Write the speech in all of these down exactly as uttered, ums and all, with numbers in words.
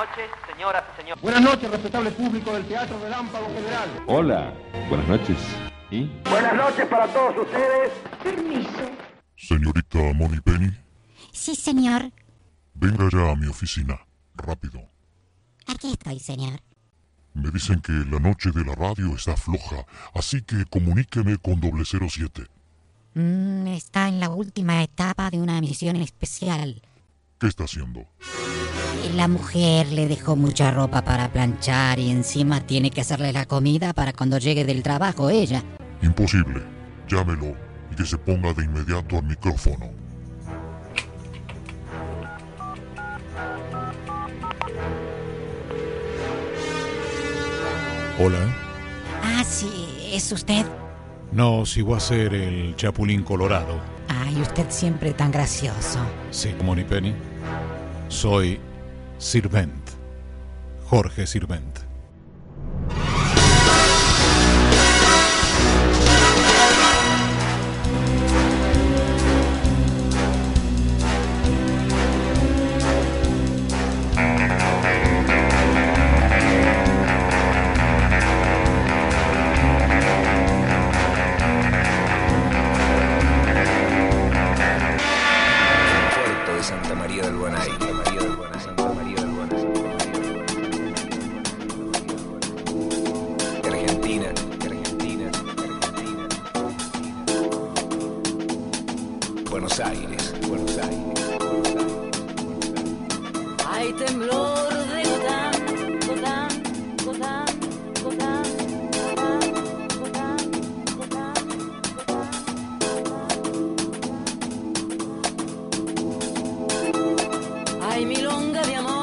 noches, señoras y señores. Buenas noches, respetable público del Teatro Relámpago Federal. Hola, buenas noches. ¿Y? Buenas noches para todos ustedes. Permiso. Señorita Moneypenny. Sí, señor. Venga ya a mi oficina, rápido. Aquí estoy, señor. Me dicen que la noche de la radio está floja, así que comuníqueme con doble cero siete. Mm, está en la última etapa de una misión especial. ¿Qué está haciendo? La mujer le dejó mucha ropa para planchar y encima tiene que hacerle la comida para cuando llegue del trabajo ella. Imposible. Llámelo y que se ponga de inmediato al micrófono. Hola. Ah, sí, ¿es usted? No, si voy a ser el Chapulín Colorado. Ay, usted siempre tan gracioso. Sí, Moneypenny. Soy Sirvent. Jorge Sirvent. Buenos Aires, Buenos Aires, Buenos Aires. Hay temblor de Gotán, Gotán, Gotán, Gotán, Gotán, Gotán, Gotán. Hay milonga de amor.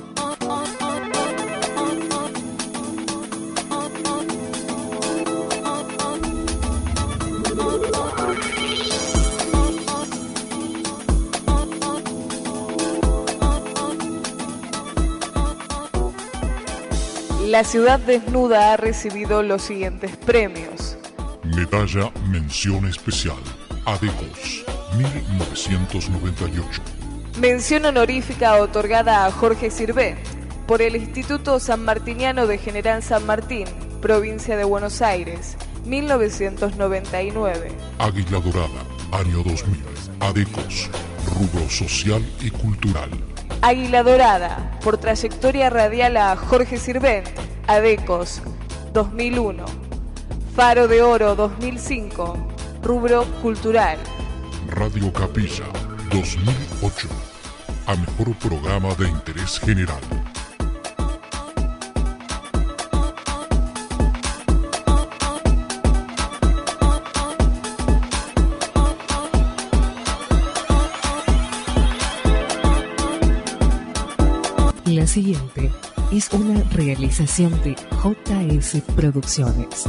La Ciudad Desnuda ha recibido los siguientes premios. Medalla Mención Especial, Adecos, mil novecientos noventa y ocho. Mención honorífica otorgada a Jorge Sirvent por el Instituto Sanmartiniano de General San Martín, provincia de Buenos Aires, mil novecientos noventa y nueve. Águila Dorada, año dos mil, Adecos, rubro social y cultural. Águila Dorada, por trayectoria radial a Jorge Sirvent, Adecos, dos mil uno. Faro de Oro dos mil cinco, rubro cultural. Radio Capilla, dos mil ocho, a mejor programa de interés general. La siguiente es una realización de J S Producciones.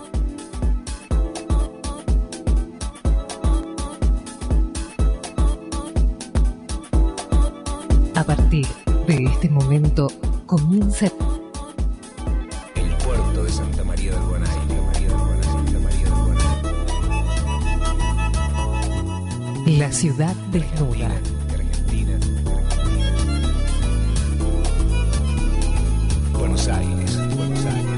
A partir de este momento comienza el puerto de Santa María del Guanay. Santa María del Guanay. La Ciudad Desnuda. Buenos Aires, Buenos Aires.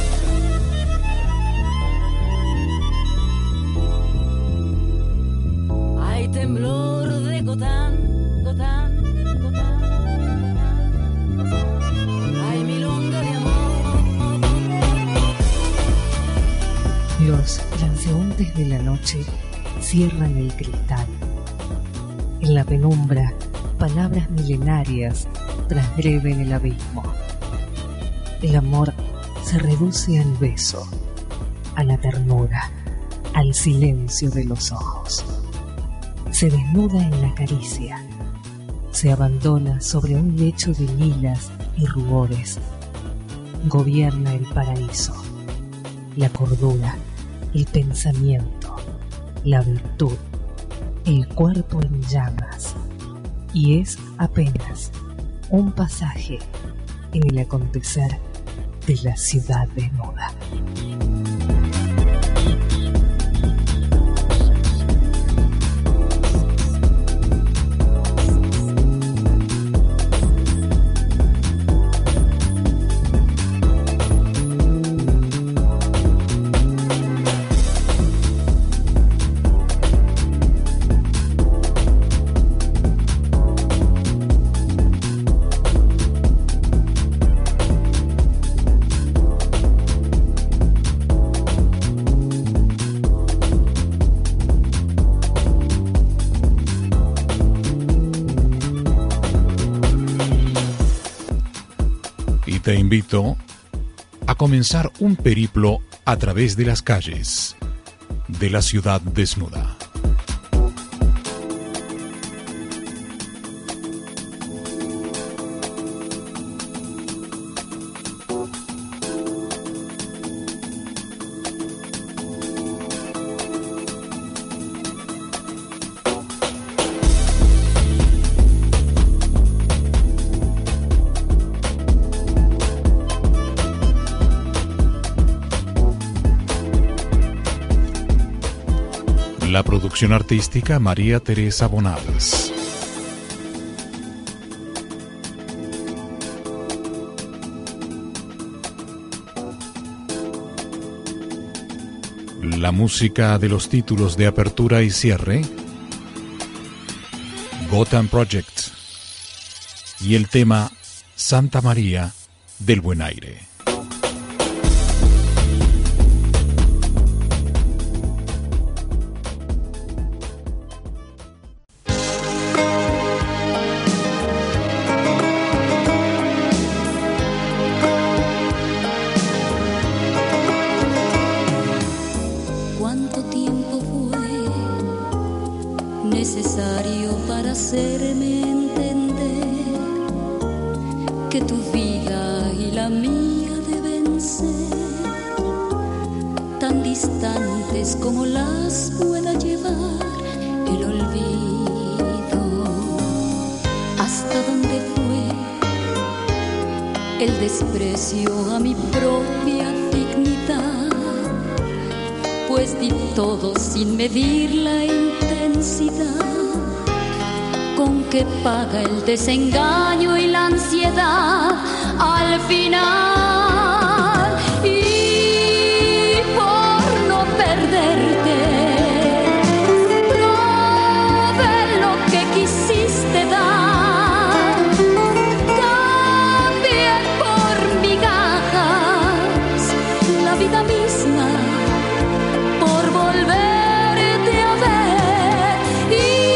Hay temblor de Gotán, Gotán, Gotán, Gotán. Hay milonga de amor. Los transeúntes de la noche cierran el cristal. En la penumbra, palabras milenarias transgreden el abismo. El amor se reduce al beso, a la ternura, al silencio de los ojos. Se desnuda en la caricia, se abandona sobre un lecho de lilas y rubores. Gobierna el paraíso, la cordura, el pensamiento, la virtud, el cuerpo en llamas. Y es apenas un pasaje en el acontecer de la Ciudad Desnuda. te invito a comenzar un periplo a través de las calles de la ciudad desnuda. La producción artística María Teresa Bonales. La música de los títulos de apertura y cierre, Gotham Project, y el tema Santa María del Buen Aire. Paga el desengaño y la ansiedad al final, y por no perderte probé lo que quisiste dar, cambié por migajas la vida misma por volverte a ver, y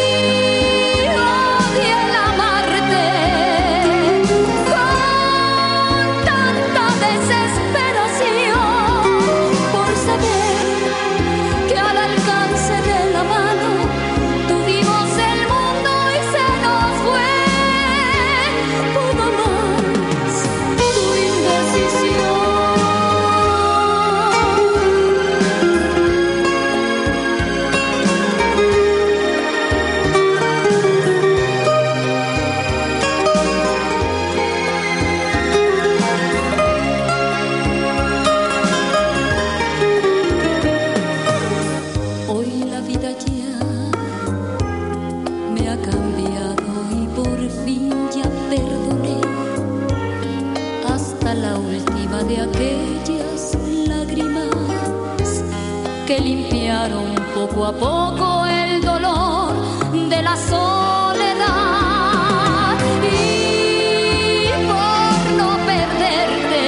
poco a poco el dolor de la soledad, y por no perderte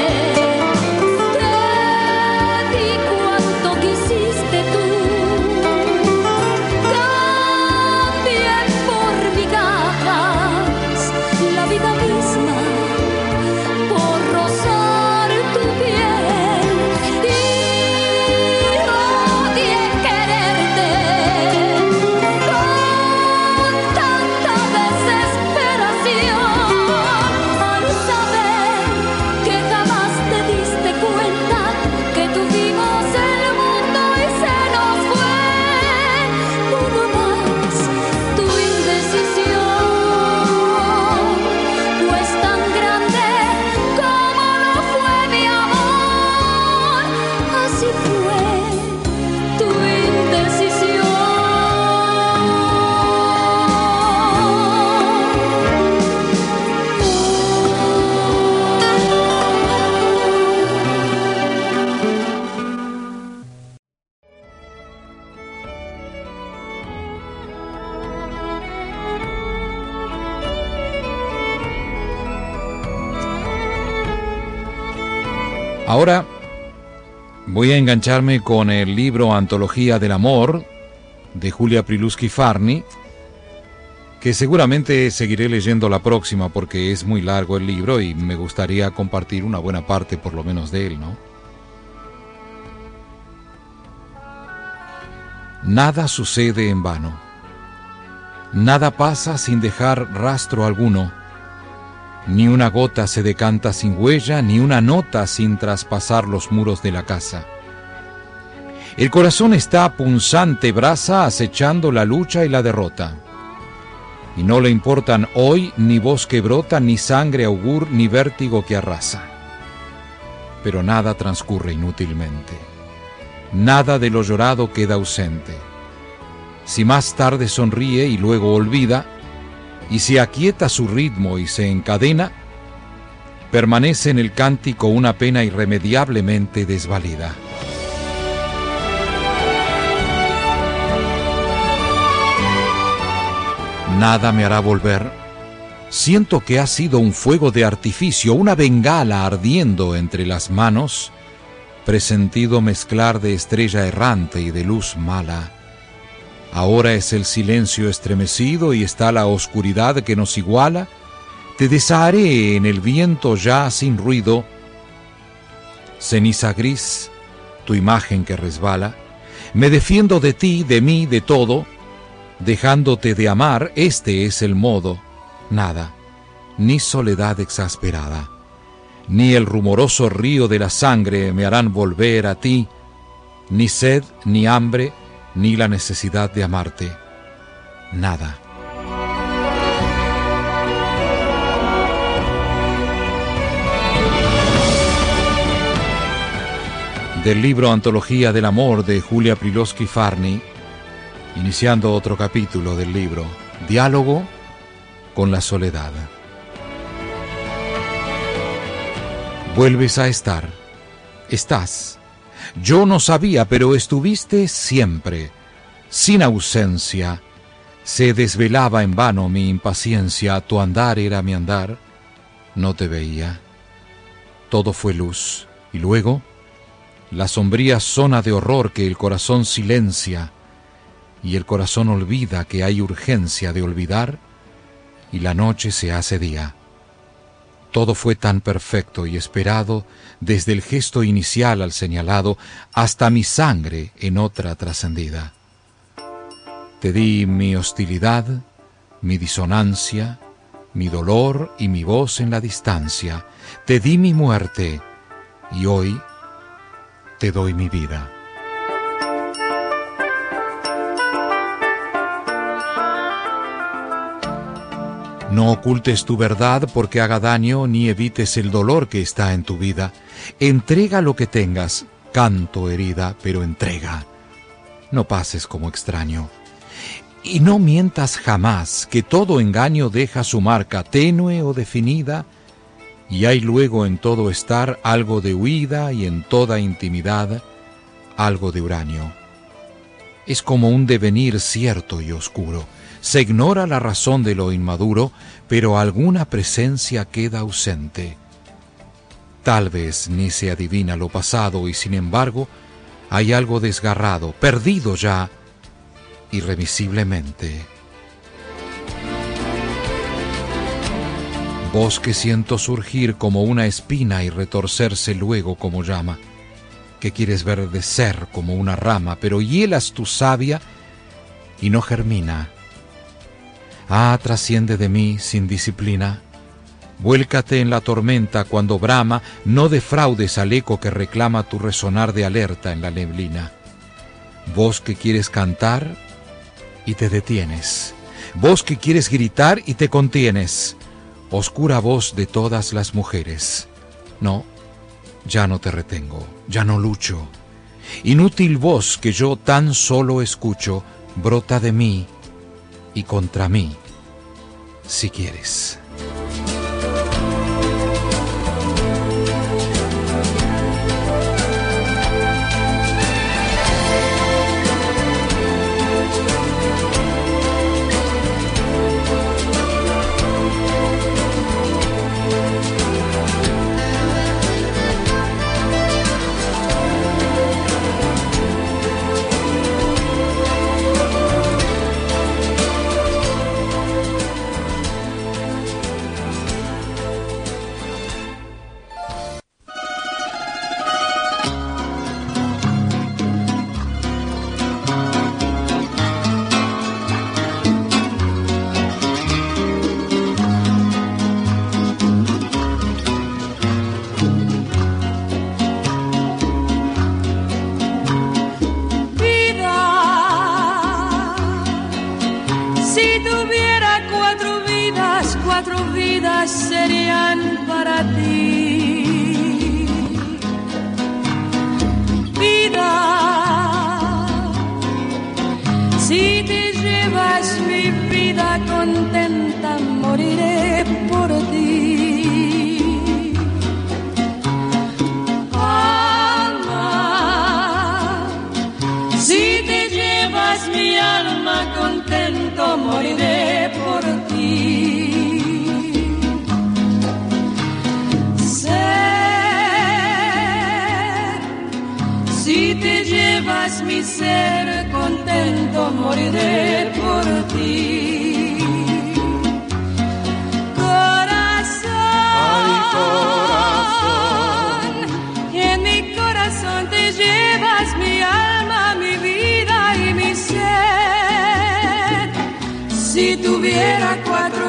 te di cuanto quisiste tú, cambié por migajas la vida misma por rozar tu piel, y odié quererte con tanta desesperación, al saber que jamás te diste cuenta que tuvimos el mundo y se nos fue. Pudo más tu indecisión, pues tan grande como lo fue mi amor, así fue tu indecisión. Ahora voy a engancharme con el libro Antología del Amor de Julia Prilusky Farni, que seguramente seguiré leyendo la próxima porque es muy largo el libro y me gustaría compartir una buena parte por lo menos de él, ¿no? Nada sucede en vano. Nada pasa sin dejar rastro alguno. Ni una gota se decanta sin huella, ni una nota sin traspasar los muros de la casa. El corazón está a punzante brasa acechando la lucha y la derrota. Y no le importan hoy ni voz que brota, ni sangre augur, ni vértigo que arrasa. Pero nada transcurre inútilmente. Nada de lo llorado queda ausente. Si más tarde sonríe y luego olvida, y si aquieta su ritmo y se encadena, permanece en el cántico una pena irremediablemente desvalida. Nada me hará volver. Siento que ha sido un fuego de artificio, una bengala ardiendo entre las manos, presentido mezclar de estrella errante y de luz mala. Ahora es el silencio estremecido y está la oscuridad que nos iguala. Te desharé en el viento ya sin ruido. Ceniza gris, tu imagen que resbala. Me defiendo de ti, de mí, de todo. Dejándote de amar, este es el modo. Nada, ni soledad exasperada, ni el rumoroso río de la sangre me harán volver a ti, ni sed, ni hambre, ni la necesidad de amarte. Nada. Del libro Antología del Amor de Julia Priloski Farni, iniciando otro capítulo del libro, Diálogo con la soledad. Vuelves a estar. Estás. Yo no sabía, pero estuviste siempre, sin ausencia. Se desvelaba en vano mi impaciencia, tu andar era mi andar. No te veía. Todo fue luz. Y luego, la sombría zona de horror que el corazón silencia, y el corazón olvida que hay urgencia de olvidar, y la noche se hace día. Todo fue tan perfecto y esperado, desde el gesto inicial al señalado, hasta mi sangre en otra trascendida. Te di mi hostilidad, mi disonancia, mi dolor y mi voz en la distancia. Te di mi muerte, y hoy te doy mi vida. No ocultes tu verdad porque haga daño, ni evites el dolor que está en tu vida. Entrega lo que tengas, canto herida, pero entrega. No pases como extraño. Y no mientas jamás, que todo engaño deja su marca tenue o definida, y hay luego en todo estar algo de huida y en toda intimidad algo de uranio. Es como un devenir cierto y oscuro. Se ignora la razón de lo inmaduro, pero alguna presencia queda ausente. Tal vez ni se adivina lo pasado y sin embargo hay algo desgarrado, perdido ya, irremisiblemente. Voz que siento surgir como una espina y retorcerse luego como llama, que quieres verdecer como una rama, pero hielas tu savia y no germina. Ah, trasciende de mí sin disciplina. Vuélcate en la tormenta cuando brama, no defraudes al eco que reclama tu resonar de alerta en la neblina. Vos que quieres cantar y te detienes. Vos que quieres gritar y te contienes. Oscura voz de todas las mujeres. No, ya no te retengo, ya no lucho. Inútil voz que yo tan solo escucho, brota de mí y contra mí, si quieres. Si tuviera cuatro vidas, cuatro vidas serían para ti. Vida, si te llevas mi vida contenta, moriré por ti. Alma, si te llevas mi alma contento, moriré por ti. Ser, si te llevas mi ser contento, moriré por ti. Corazón, ay, corazón, en mi corazón te llevas mi alma, mi vida y mi ser. Si tuviera cuatro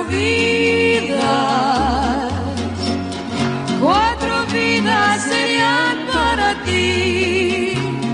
vidas, cuatro vidas serían para ti.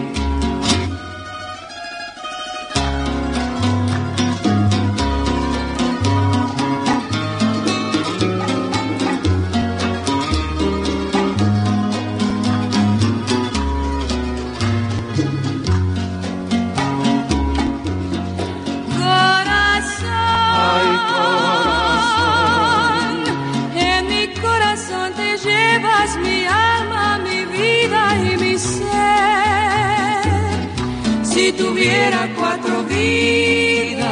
Si tuviera cuatro vidas,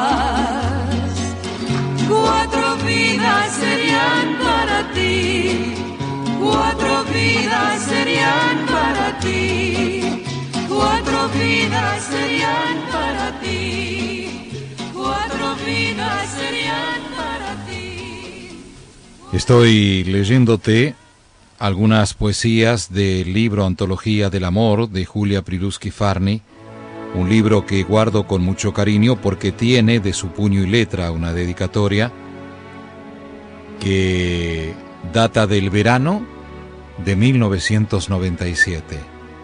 cuatro vidas serían para ti, cuatro vidas serían para ti, cuatro vidas serían para ti, cuatro vidas serían para ti. Estoy leyéndote algunas poesías del libro Antología del Amor de Julia Prilusky-Farny, un libro que guardo con mucho cariño porque tiene de su puño y letra una dedicatoria que data del verano de mil novecientos noventa y siete.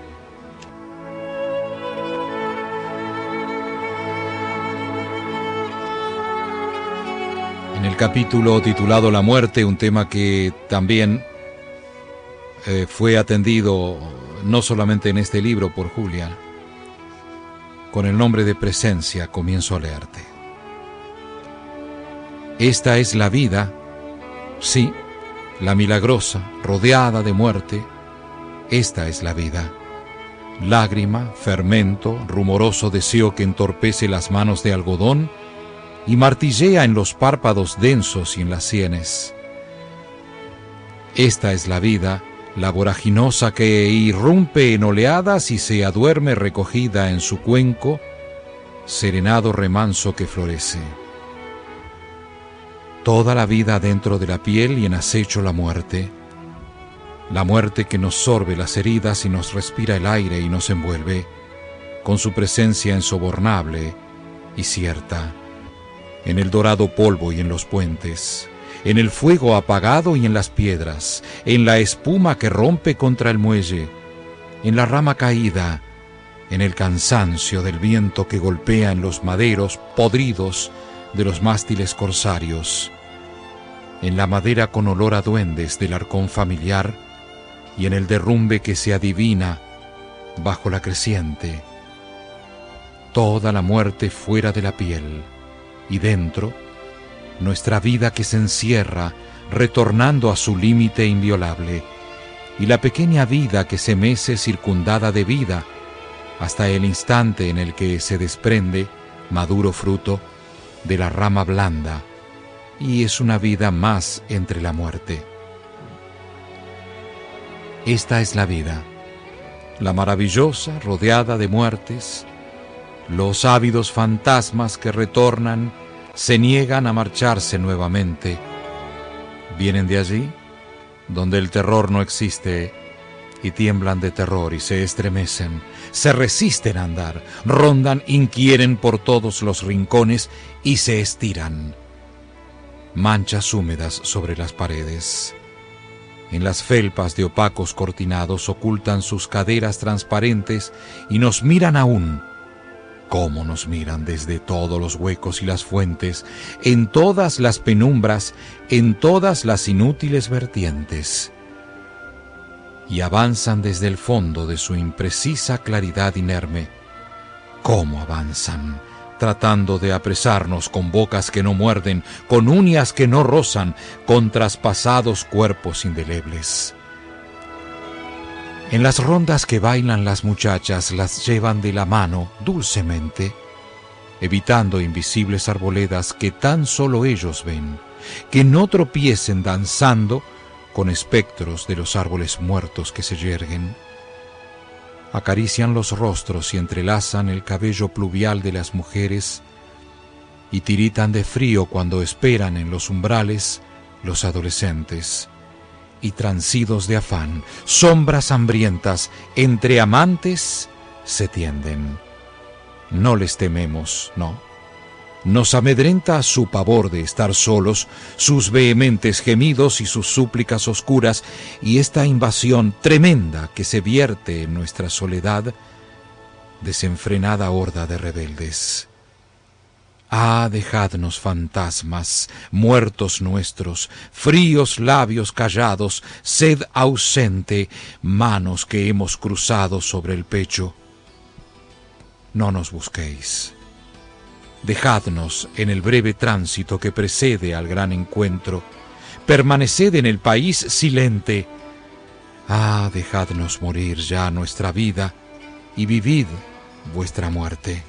En el capítulo titulado La muerte, un tema que también eh, fue atendido no solamente en este libro por Julia, con el nombre de Presencia, comienzo a leerte. Esta es la vida, sí, la milagrosa, rodeada de muerte. Esta es la vida. Lágrima, fermento, rumoroso deseo que entorpece las manos de algodón y martillea en los párpados densos y en las sienes. Esta es la vida, la voraginosa que irrumpe en oleadas y se aduerme recogida en su cuenco, serenado remanso que florece. Toda la vida dentro de la piel y en acecho la muerte, la muerte que nos sorbe las heridas y nos respira el aire y nos envuelve, con su presencia insobornable y cierta, en el dorado polvo y en los puentes, en el fuego apagado y en las piedras, en la espuma que rompe contra el muelle, en la rama caída, en el cansancio del viento que golpea en los maderos podridos de los mástiles corsarios, en la madera con olor a duendes del arcón familiar y en el derrumbe que se adivina bajo la creciente. Toda la muerte fuera de la piel y dentro, nuestra vida que se encierra, retornando a su límite inviolable, y la pequeña vida que se mece circundada de vida, hasta el instante en el que se desprende, maduro fruto, de la rama blanda, y es una vida más entre la muerte. Esta es la vida, la maravillosa, rodeada de muertes, los ávidos fantasmas que retornan, se niegan a marcharse nuevamente. Vienen de allí, donde el terror no existe, y tiemblan de terror y se estremecen, se resisten a andar, rondan, inquieren por todos los rincones y se estiran. Manchas húmedas sobre las paredes. En las felpas de opacos cortinados ocultan sus caderas transparentes y nos miran aún, cómo nos miran desde todos los huecos y las fuentes, en todas las penumbras, en todas las inútiles vertientes. Y avanzan desde el fondo de su imprecisa claridad inerme. ¿Cómo avanzan? Tratando de apresarnos con bocas que no muerden, con uñas que no rozan, con traspasados cuerpos indelebles. En las rondas que bailan las muchachas las llevan de la mano dulcemente, evitando invisibles arboledas que tan solo ellos ven, que no tropiecen danzando con espectros de los árboles muertos que se yerguen. Acarician los rostros y entrelazan el cabello pluvial de las mujeres y tiritan de frío cuando esperan en los umbrales los adolescentes. Y transidos de afán, sombras hambrientas, entre amantes se tienden. No les tememos, no. Nos amedrenta su pavor de estar solos, sus vehementes gemidos y sus súplicas oscuras, y esta invasión tremenda que se vierte en nuestra soledad, desenfrenada horda de rebeldes. Ah, dejadnos fantasmas, muertos nuestros, fríos labios callados, sed ausente, manos que hemos cruzado sobre el pecho. No nos busquéis. Dejadnos en el breve tránsito que precede al gran encuentro. Permaneced en el país silente. Ah, dejadnos morir ya nuestra vida y vivid vuestra muerte.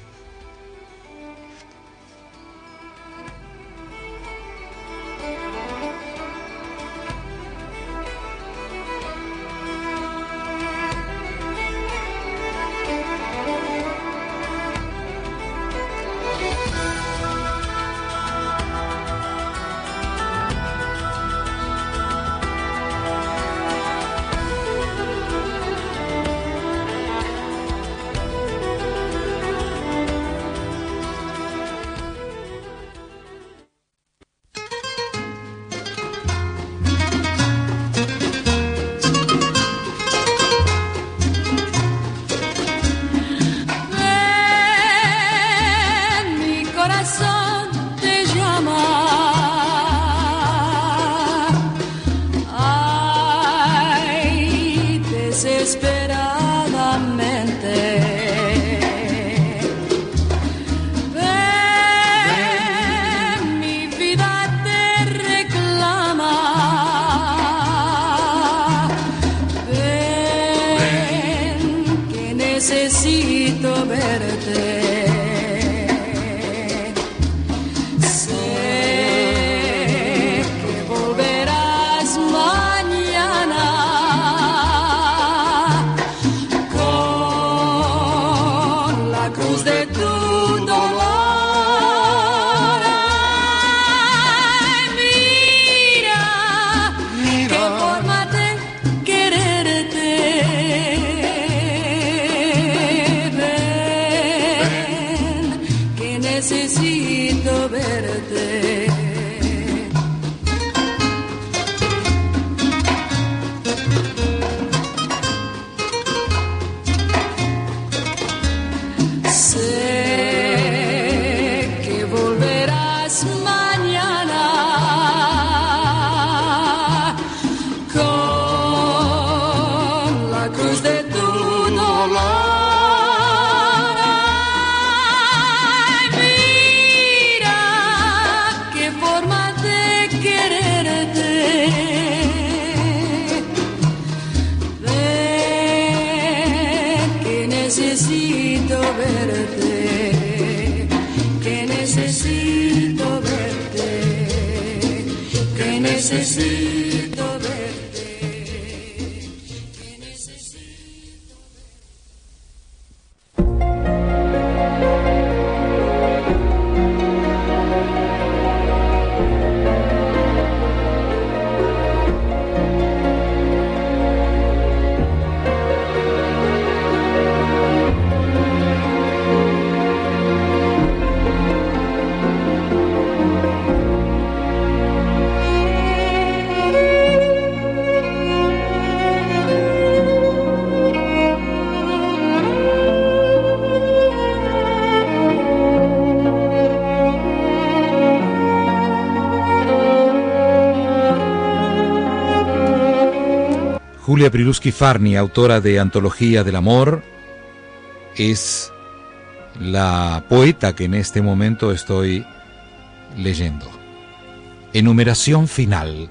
Julia Prilusky-Farni, autora de Antología del Amor, es la poeta que en este momento estoy leyendo. Enumeración final.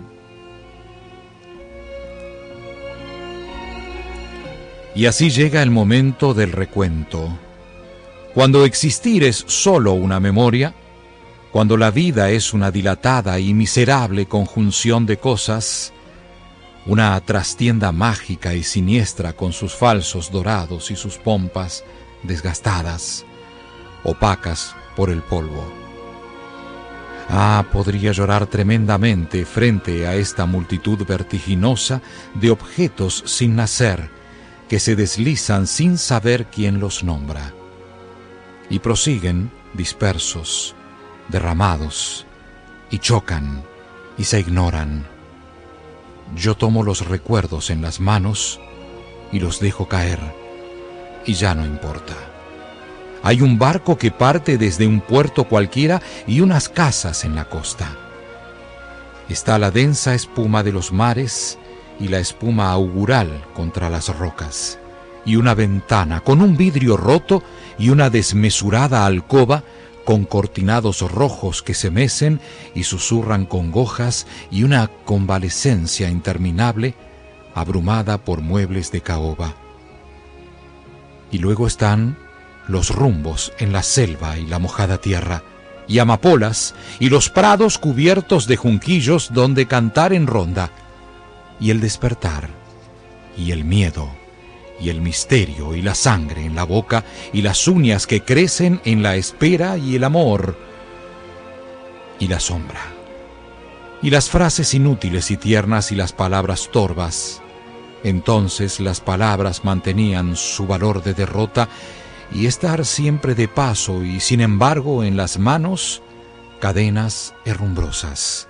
Y así llega el momento del recuento. Cuando existir es sólo una memoria, cuando la vida es una dilatada y miserable conjunción de cosas, una trastienda mágica y siniestra con sus falsos dorados y sus pompas desgastadas, opacas por el polvo. Ah, podría llorar tremendamente frente a esta multitud vertiginosa de objetos sin nacer, que se deslizan sin saber quién los nombra, y prosiguen dispersos, derramados, y chocan, y se ignoran. Yo tomo los recuerdos en las manos y los dejo caer, y ya no importa. Hay un barco que parte desde un puerto cualquiera y unas casas en la costa. Está la densa espuma de los mares y la espuma augural contra las rocas, y una ventana con un vidrio roto y una desmesurada alcoba con cortinados rojos que se mecen y susurran congojas, y una convalescencia interminable abrumada por muebles de caoba. Y luego están los rumbos en la selva y la mojada tierra, y amapolas y los prados cubiertos de junquillos donde cantar en ronda, y el despertar, y el miedo, y el misterio, y la sangre en la boca, y las uñas que crecen en la espera, y el amor, y la sombra, y las frases inútiles y tiernas, y las palabras torvas. Entonces las palabras mantenían su valor de derrota, y estar siempre de paso, y sin embargo en las manos cadenas herrumbrosas.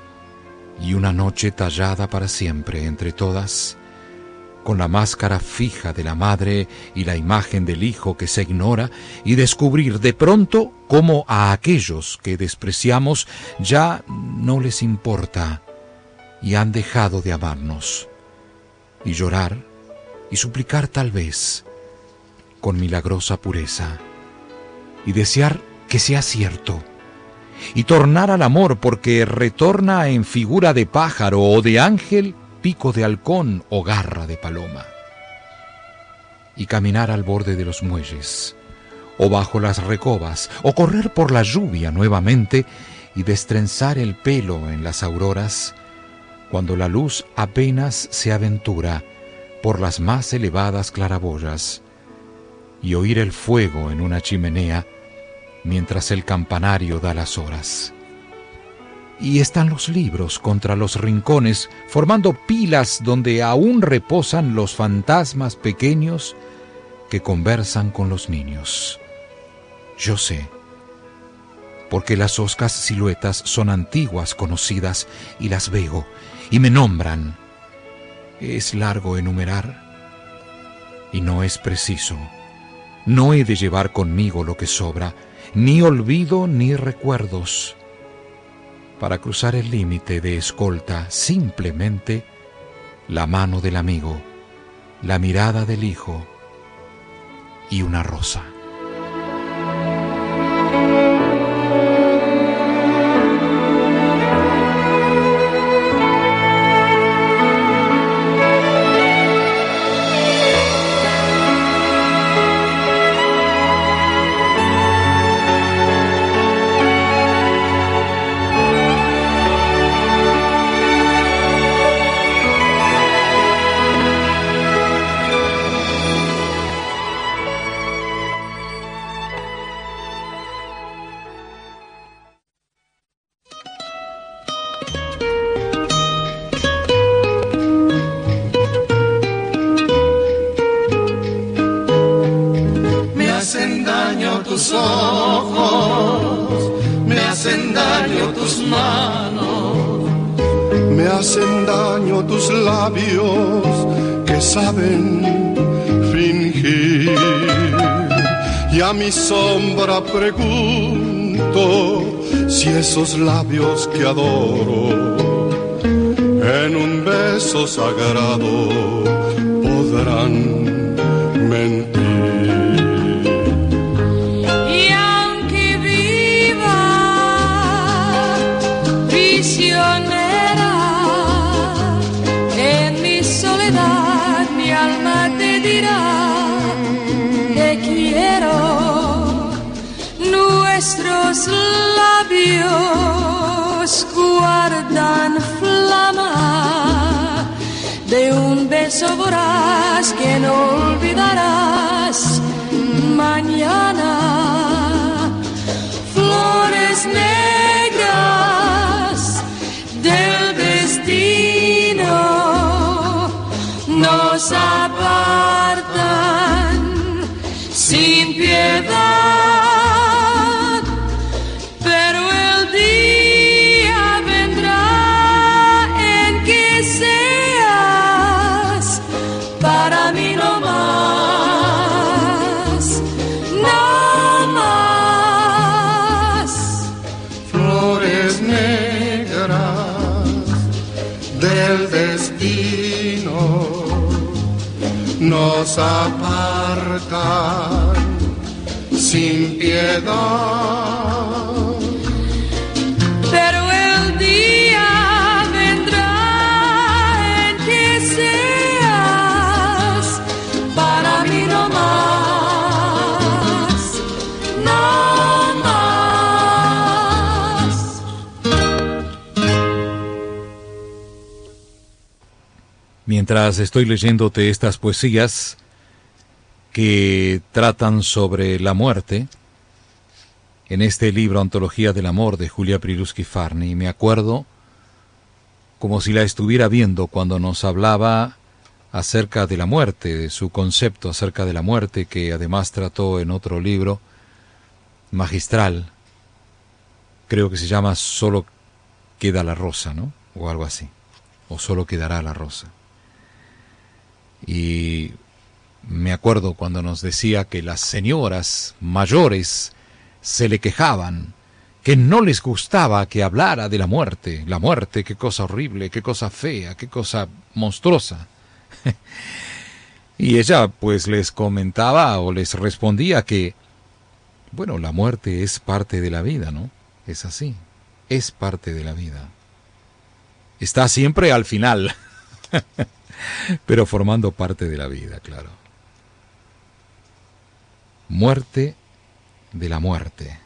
Y una noche tallada para siempre entre todas, con la máscara fija de la madre y la imagen del hijo que se ignora, y descubrir de pronto cómo a aquellos que despreciamos ya no les importa y han dejado de amarnos, y llorar y suplicar tal vez con milagrosa pureza, y desear que sea cierto, y tornar al amor porque retorna en figura de pájaro o de ángel, pico de halcón o garra de paloma, y caminar al borde de los muelles, o bajo las recobas, o correr por la lluvia nuevamente y destrenzar el pelo en las auroras, cuando la luz apenas se aventura por las más elevadas claraboyas, y oír el fuego en una chimenea mientras el campanario da las horas. Y están los libros contra los rincones, formando pilas donde aún reposan los fantasmas pequeños que conversan con los niños. Yo sé, porque las hoscas siluetas son antiguas conocidas y las veo y me nombran. Es largo enumerar y no es preciso. No he de llevar conmigo lo que sobra, ni olvido ni recuerdos. Para cruzar el límite de escolta, simplemente la mano del amigo, la mirada del hijo y una rosa. tus ojos, me hacen daño tus manos, me hacen daño tus labios que saben fingir. Y a mi sombra pregunto si esos labios que adoro en un beso sagrado podrán mentir. Y aunque viva prisionera en mi soledad, mi alma te dirá te quiero. Nuestros labios guardan flama de un beso voraz que no olvidarás mañana. Flores negras del destino nos apartan sin piedad. Nos apartan sin piedad, pero el día vendrá en que seas para mí no más, no más. Mientras estoy leyéndote estas poesías que tratan sobre la muerte, en este libro Antología del Amor de Julia Priluski-Farni, me acuerdo como si la estuviera viendo cuando nos hablaba acerca de la muerte, de su concepto acerca de la muerte, que además trató en otro libro magistral, creo que se llama Solo queda la rosa, ¿no? O algo así, o Solo quedará la rosa. Y me acuerdo cuando nos decía que las señoras mayores se le quejaban, que no les gustaba que hablara de la muerte. La muerte, qué cosa horrible, qué cosa fea, qué cosa monstruosa. Y ella pues les comentaba o les respondía que, bueno, la muerte es parte de la vida, ¿no? Es así, es parte de la vida. Está siempre al final, pero formando parte de la vida, claro. Muerte de la muerte.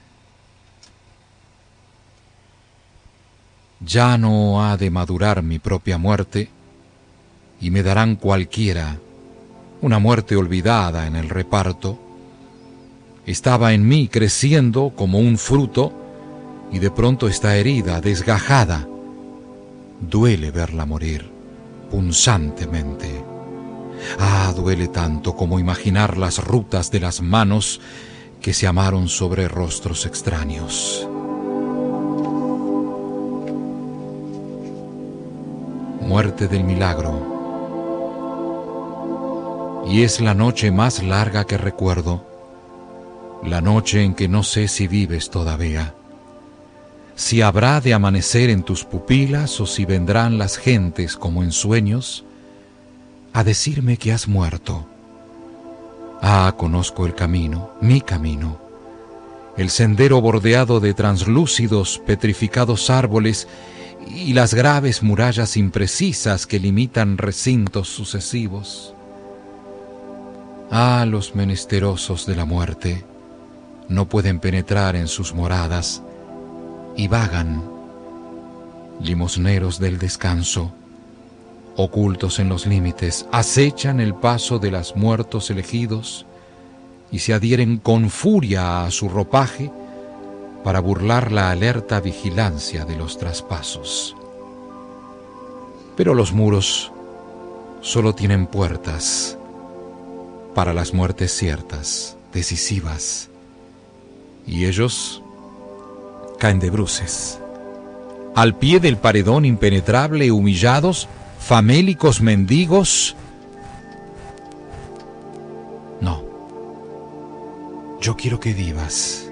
Ya no ha de madurar mi propia muerte, y me darán cualquiera, una muerte olvidada en el reparto. Estaba en mí creciendo como un fruto, y de pronto está herida, desgajada. Duele verla morir, punzantemente. Ah, duele tanto como imaginar las rutas de las manos que se amaron sobre rostros extraños. Muerte del milagro. Y es la noche más larga que recuerdo, la noche en que no sé si vives todavía, si habrá de amanecer en tus pupilas o si vendrán las gentes como en sueños a decirme que has muerto. Ah, conozco el camino, mi camino, el sendero bordeado de translúcidos, petrificados árboles y las graves murallas imprecisas que limitan recintos sucesivos. Ah, los menesterosos de la muerte no pueden penetrar en sus moradas y vagan, limosneros del descanso, ocultos en los límites, acechan el paso de los muertos elegidos y se adhieren con furia a su ropaje para burlar la alerta vigilancia de los traspasos. Pero los muros solo tienen puertas para las muertes ciertas, decisivas, y ellos caen de bruces, al pie del paredón impenetrable, humillados, famélicos mendigos. No, yo quiero que vivas.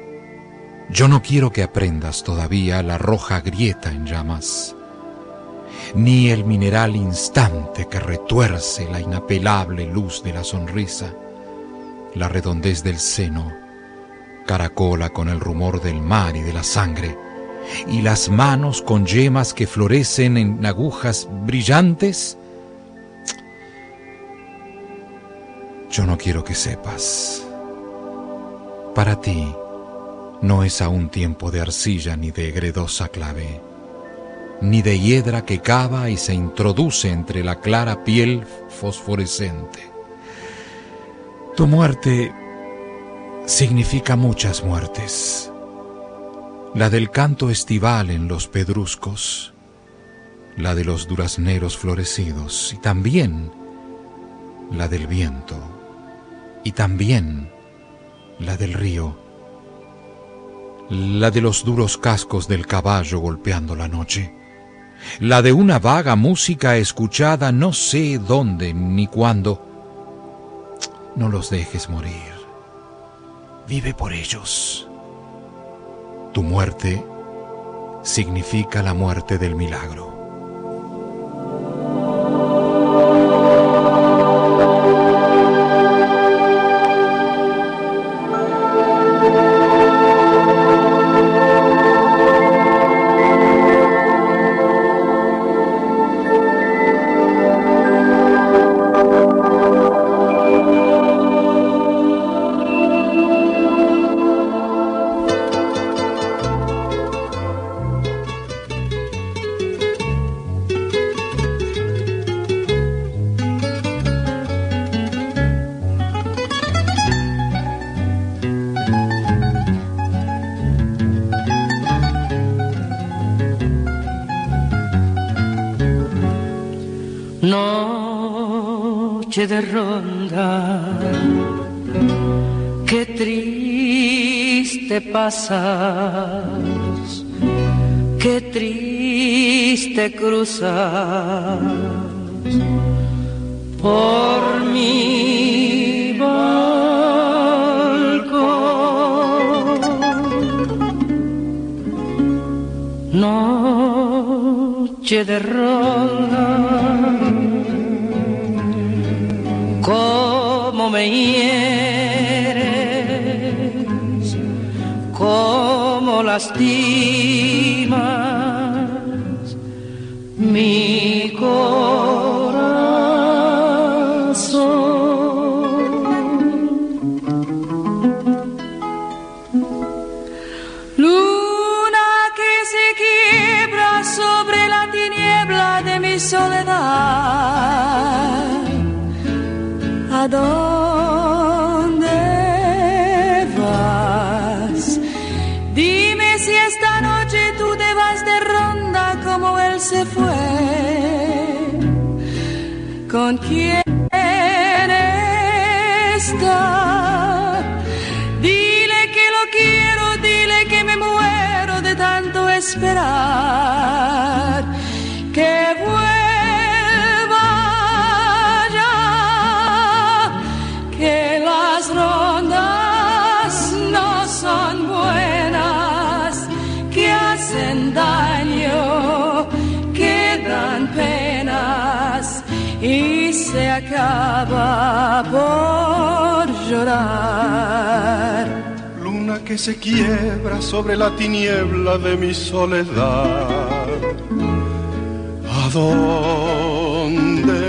Yo no quiero que aprendas todavía la roja grieta en llamas. ni el mineral instante que retuerce la inapelable luz de la sonrisa, la redondez del seno, caracola con el rumor del mar y de la sangre, y las manos con yemas que florecen en agujas brillantes. Yo no quiero que sepas. Para ti no es aún tiempo de arcilla ni de gredosa clave, ni de hiedra que cava y se introduce entre la clara piel fosforescente. Tu muerte significa muchas muertes. La del canto estival en los pedruscos, la de los durazneros florecidos, y también la del viento, y también la del río, la de los duros cascos del caballo golpeando la noche, la de una vaga música escuchada no sé dónde ni cuándo. No los dejes morir. Vive por ellos. Tu muerte significa la muerte del milagro. Noche de ronda, qué triste pasas, qué triste cruzas por mi balcón. Noche de ronda, cómo me hieres, cómo lastimas mi corazón. Luna que se quiebra sobre la tiniebla de mi soledad, ¿a dónde vas? Dime si esta noche tú te vas de ronda como él se fue. ¿Con quién está? Dile que lo quiero, dile que me muero de tanto esperar. Que vuelva ya, que las rondas no son buenas, que hacen daño, que dan penas y se acaba por llorar. Luna que se quiebra sobre la tiniebla de mi soledad, ¿a dónde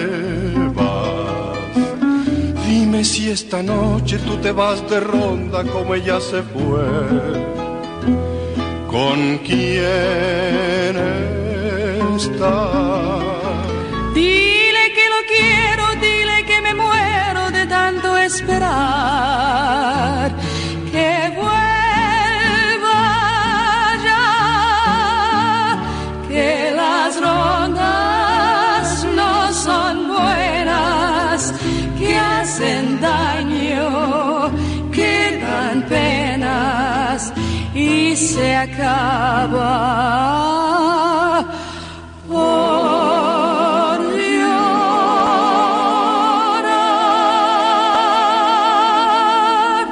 vas? Dime si esta noche tú te vas de ronda como ella se fue. ¿Con quién está? Dile que lo quiero, dile que me muero de tanto esperar. Que vuelva ya, que las rondas no son buenas, que hacen daño, que dan penas y se acaba por llorar.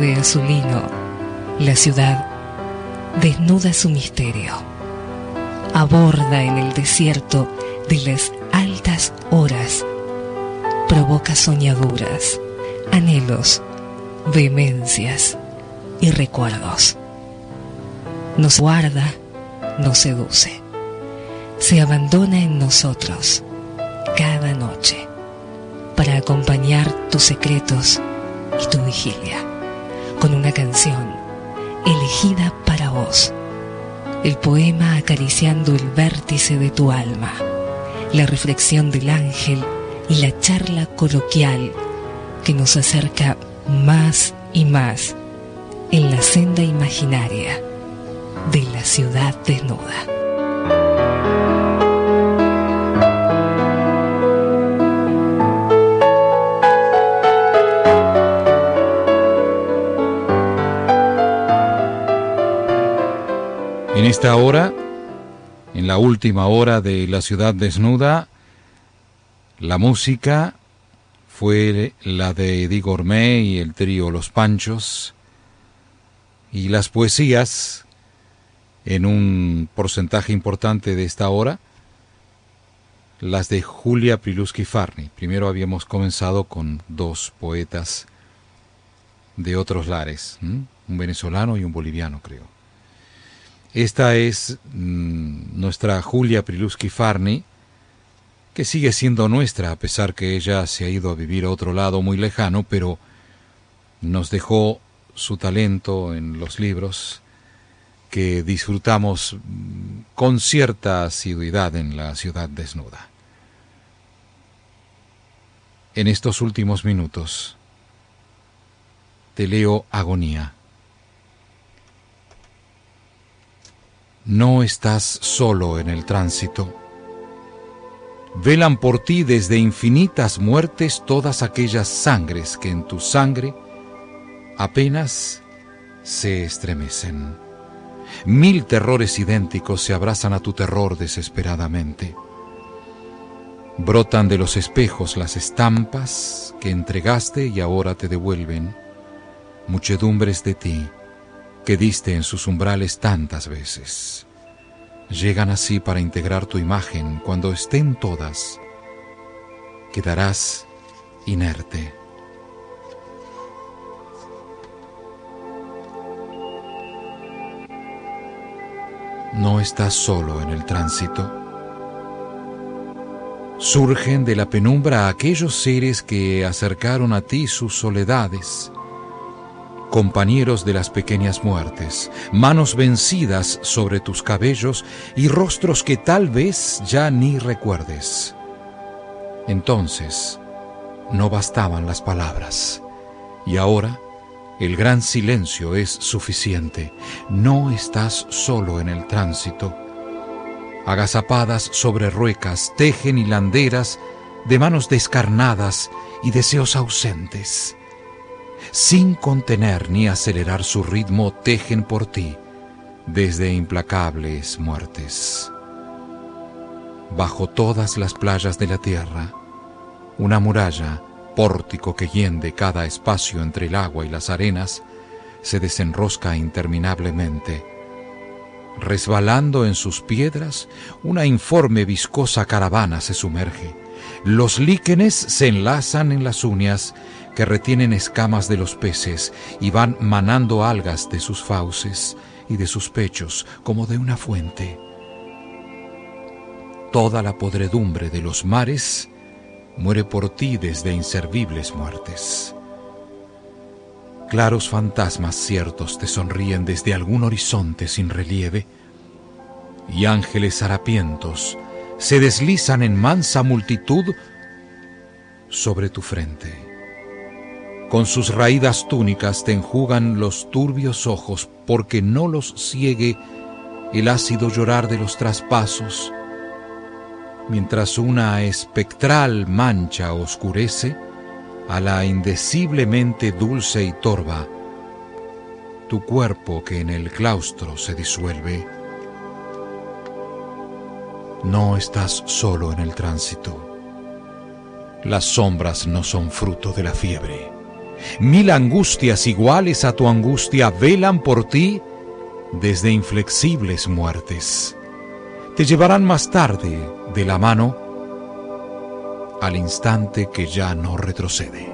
verde azulino, la ciudad desnuda su misterio. Aborda en el desierto de las altas horas, provoca soñaduras, anhelos, vehemencias y recuerdos. Nos guarda, nos seduce, se abandona en nosotros cada noche para acompañar tus secretos y tu vigilia con una canción elegida para vos, el poema acariciando el vértice de tu alma, la reflexión del ángel y la charla coloquial que nos acerca más y más en la senda imaginaria de la ciudad desnuda. En esta hora, en la última hora de La Ciudad Desnuda, la música fue la de Eddie Gourmet y el trío Los Panchos, y las poesías, en un porcentaje importante de esta hora, las de Julia Priluski-Farni. Primero habíamos comenzado con dos poetas de otros lares, ¿m? un venezolano y un boliviano, creo. Esta es mmm, nuestra Julia Priluski-Farni, que sigue siendo nuestra, a pesar que ella se ha ido a vivir a otro lado muy lejano, pero nos dejó su talento en los libros que disfrutamos con cierta asiduidad en La Ciudad Desnuda. En estos últimos minutos te leo Agonía. No estás solo en el tránsito. Velan por ti desde infinitas muertes todas aquellas sangres que en tu sangre apenas se estremecen. Mil terrores idénticos se abrazan a tu terror desesperadamente. Brotan de los espejos las estampas que entregaste y ahora te devuelven. Muchedumbres de ti que diste en sus umbrales tantas veces. Llegan así para integrar tu imagen. Cuando estén todas, quedarás inerte. No estás solo en el tránsito. Surgen de la penumbra aquellos seres que acercaron a ti sus soledades, compañeros de las pequeñas muertes, manos vencidas sobre tus cabellos y rostros que tal vez ya ni recuerdes. Entonces, no bastaban las palabras, y ahora el gran silencio es suficiente. No estás solo en el tránsito. Agazapadas sobre ruecas, tejen hilanderas de manos descarnadas y deseos ausentes. Sin contener ni acelerar su ritmo, tejen por ti desde implacables muertes. Bajo todas las playas de la tierra, una muralla, pórtico que hiende cada espacio entre el agua y las arenas, se desenrosca interminablemente. Resbalando en sus piedras, una informe viscosa caravana se sumerge. Los líquenes se enlazan en las uñas que retienen escamas de los peces y van manando algas de sus fauces y de sus pechos como de una fuente. Toda la podredumbre de los mares muere por ti desde inservibles muertes. Claros fantasmas ciertos te sonríen desde algún horizonte sin relieve, y ángeles harapientos se deslizan en mansa multitud sobre tu frente. Con sus raídas túnicas te enjugan los turbios ojos, porque no los ciegue el ácido llorar de los traspasos, mientras una espectral mancha oscurece a la indeciblemente dulce y torva tu cuerpo que en el claustro se disuelve. No estás solo en el tránsito. Las sombras no son fruto de la fiebre. Mil angustias iguales a tu angustia velan por ti desde inflexibles muertes. Te llevarán más tarde de la mano al instante que ya no retrocede.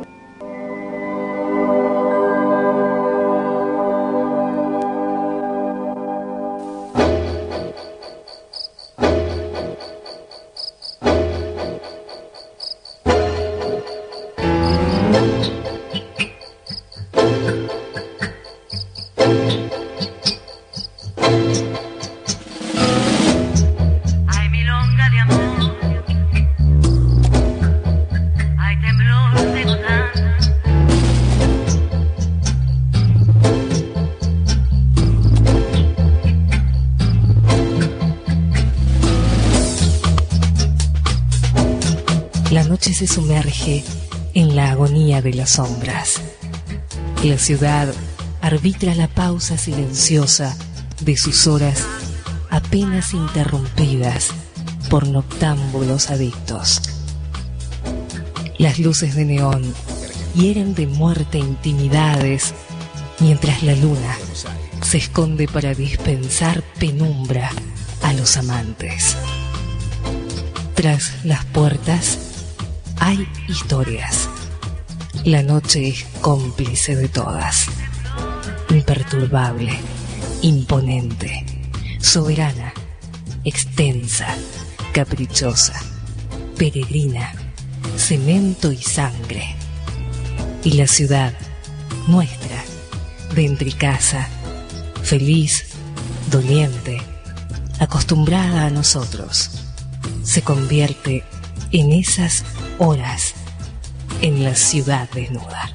Se sumerge en la agonía de las sombras. La ciudad arbitra la pausa silenciosa de sus horas apenas interrumpidas por noctámbulos adictos. Las luces de neón hieren de muerte intimidades mientras la luna se esconde para dispensar penumbra a los amantes. Tras las puertas hay historias. La noche es cómplice de todas. Imperturbable, imponente, soberana, extensa, caprichosa, peregrina, cemento y sangre. Y la ciudad, nuestra, de entricasa, feliz, doliente, acostumbrada a nosotros, se convierte en esas horas en la ciudad desnuda.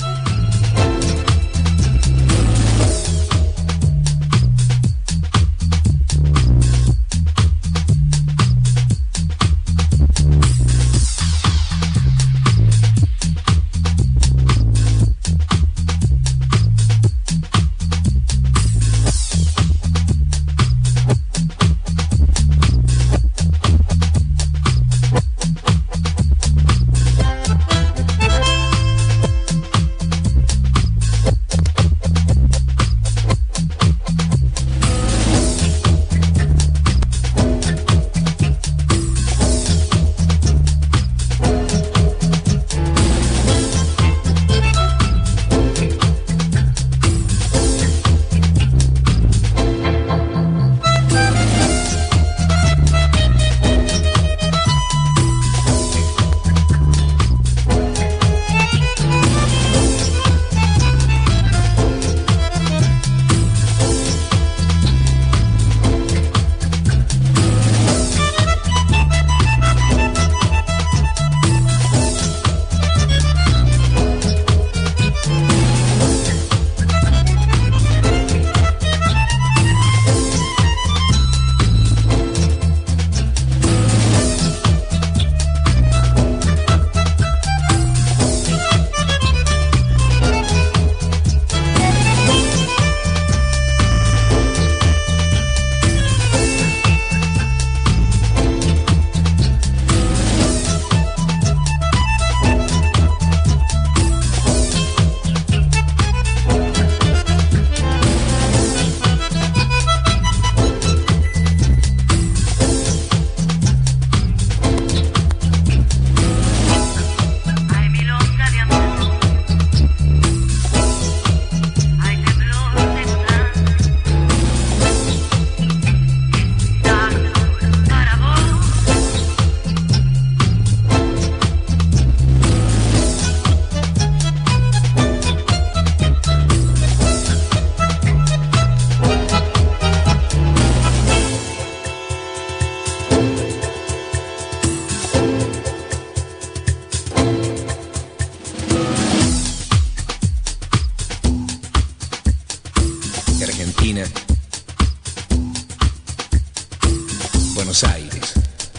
Buenos Aires,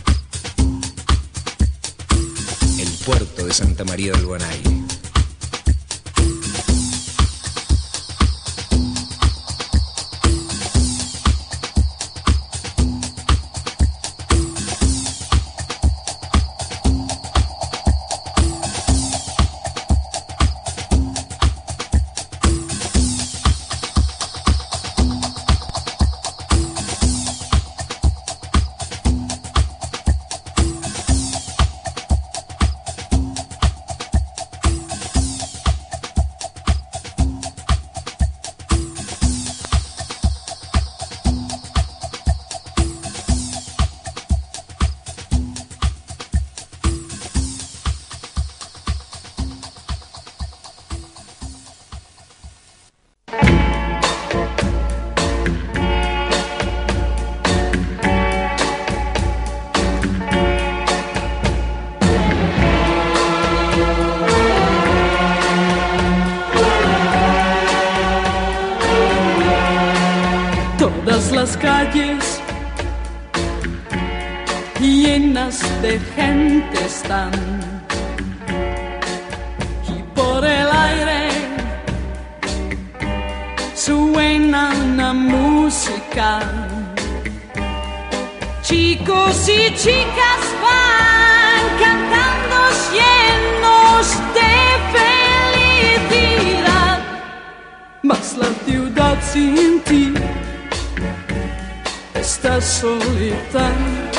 el puerto de Santa María del Buen Aire. Todas las calles llenas de gente están, y por el aire suena una música. Chicos y chicas van cantando llenos de felicidad, mas la ciudad sin ti está solitaria.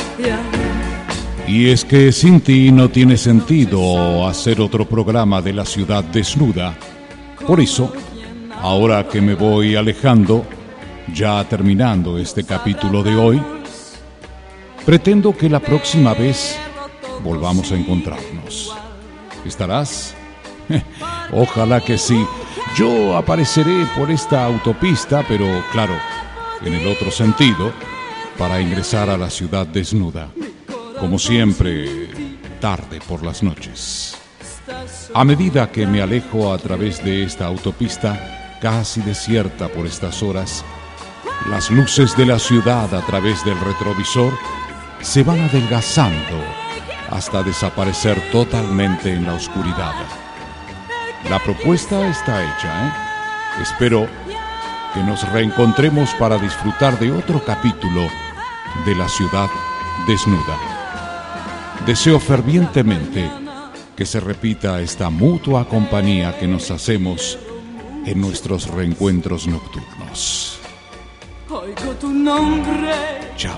Y es que sin ti no tiene sentido hacer otro programa de la ciudad desnuda. Por eso, ahora que me voy alejando, ya terminando este capítulo de hoy, pretendo que la próxima vez volvamos a encontrarnos. ¿Estarás? Ojalá que sí. Yo apareceré por esta autopista, pero claro, en el otro sentido, para ingresar a la ciudad desnuda. Como siempre, tarde por las noches. A medida que me alejo a través de esta autopista, casi desierta por estas horas, las luces de la ciudad a través del retrovisor se van adelgazando hasta desaparecer totalmente en la oscuridad. La propuesta está hecha, ¿eh? Espero que nos reencontremos para disfrutar de otro capítulo de la ciudad desnuda. Deseo fervientemente que se repita esta mutua compañía que nos hacemos en nuestros reencuentros nocturnos. Oigo tu nombre. Chao.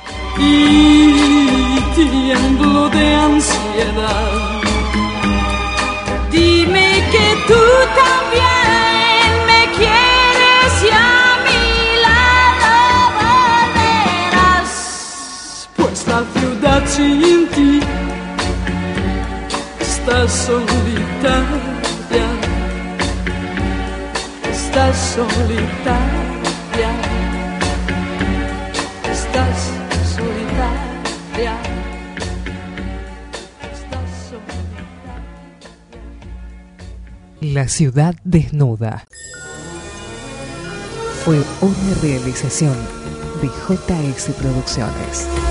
Y tiemblo de ansiedad. Dime que tú también me quieres y a mi lado volverás. Pues la ciudad sin ti está solitaria, está solitaria, estás solitaria, estás solitaria. La ciudad desnuda fue una realización de J S Producciones.